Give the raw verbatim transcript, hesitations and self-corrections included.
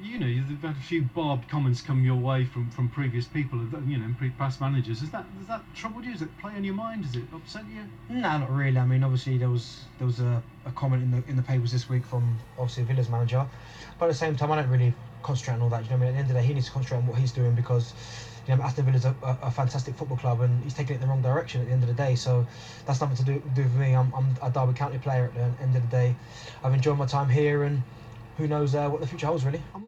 you know, you've had a few barbed comments come your way from, from previous people, you know, pre past managers. Has that has that troubled you? Does it play on your mind? Does it upset you? No, not really. I mean, obviously there was there was a, a comment in the in the papers this week from obviously Villa's manager, but at the same time, I don't really concentrate on all that. You know, what I mean, at the end of the day, he needs to concentrate on what he's doing because, you know, Aston Villa's a, a, a fantastic football club and he's taking it in the wrong direction at the end of the day. So that's nothing to do, do with me. I'm, I'm a Derby County player at the end of the day. I've enjoyed my time here, and who knows uh, what the future holds really.